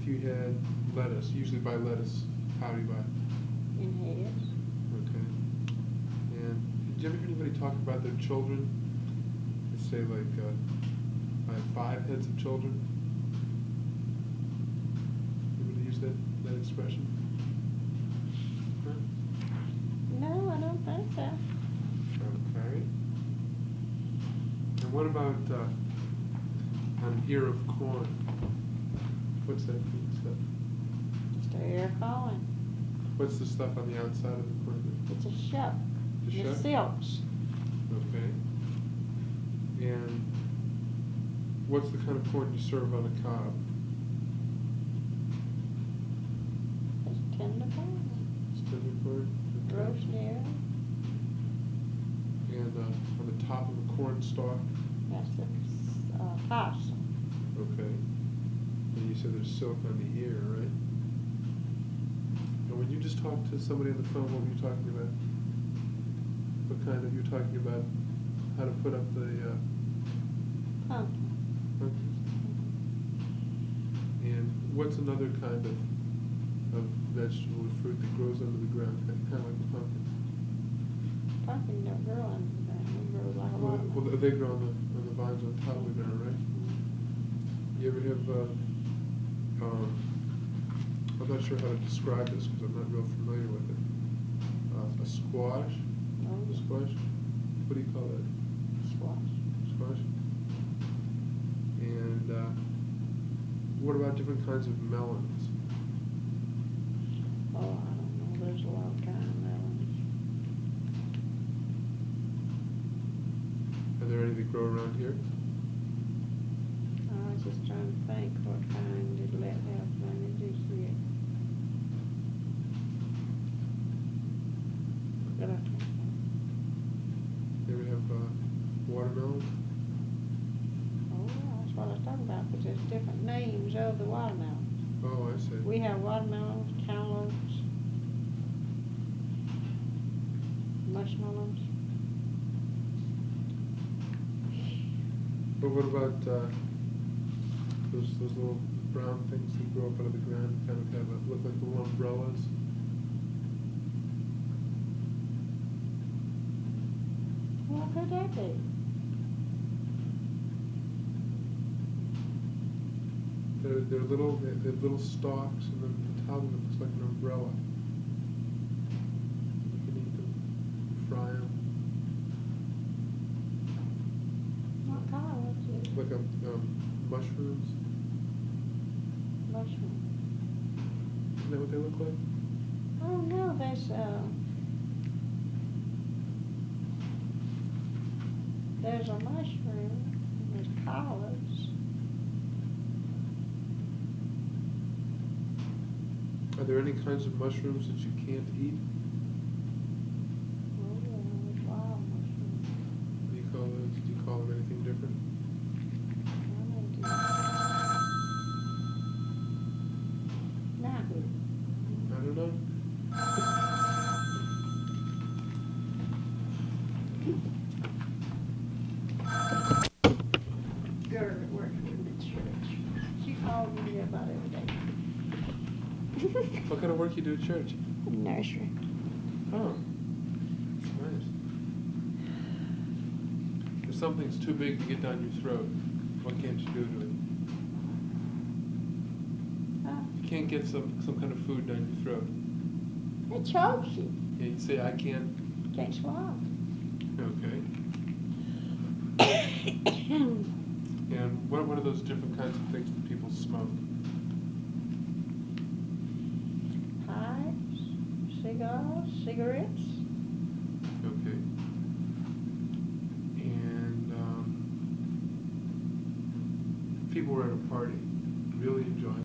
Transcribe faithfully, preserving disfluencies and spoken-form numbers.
if you had lettuce, usually buy lettuce, how do you buy it? In heads. Okay. And did you ever hear anybody talk about their children? They say like, uh, I have five heads of children. Anybody use that, that expression? Huh? No, I don't think so. Okay. And what about uh, an ear of corn? What's that stuff? Just a ear calling. What's the stuff on the outside of the corn? It's a shuck. The The shuck? silks. Okay. And what's the kind of corn you serve on a cob? It's tender corn. It's tender corn? Okay. Roast ear. And uh, on the top of the corn stalk? That's the uh, possum. Okay. And you said there's silk on the ear, right? And when you just talked to somebody on the phone, what were you talking about? What kind of, you're talking about how to put up the uh, Pumpkin. pumpkins? And what's another kind of, of vegetable or fruit that grows under the ground, kind of like a pumpkin? Pumpkin don't grow under the ground. They grow like a Well, watermelon. well, they grow on the, on the vines on top of the ground, right? You ever have, uh, um, I'm not sure how to describe this because I'm not real familiar with it. Uh, a squash? Oh, A squash? What do you call that? squash. Squash? And uh, what about different kinds of melons? Oh, I don't know. There's a lot of kind of melons. Are there any that grow around here? I was just trying to think what kind did let have money this year. But I can't think. You ever have uh, watermelons? Oh, that's what I was talking about, because there's different names of the watermelons. Oh, I see. We have watermelons, cantaloupes, mushmelons. But what about uh, those those little brown things that grow up out of the ground and kind of have a, look like little umbrellas? What could that be? They're, they're little, they they have little stalks, and then the top of it looks like an umbrella. You can eat them, fry them, What color was it? like um, um, mushrooms. Mushroom. Isn't that what they look like? Oh, no, there's, uh, there's a mushroom, there's collards. Are there any kinds of mushrooms that you can't eat? Oh, yeah, there's wild mushrooms. What do you call those? Do you call them anything different? I don't do- Nahu. I don't know. Girl that works with the church. She calls me about every day. What kind of work you do at church? Nursery. Oh, that's nice. If something's too big to get down your throat, what can't you do to it? Huh? You can't get some, some kind of food down your throat. It chokes you. Yeah, you say, I can't. Can't swallow. Okay. And what, what are those different kinds of things that people smoke? Pipes, cigars, cigarettes. Okay. And um, people were at a party, really enjoying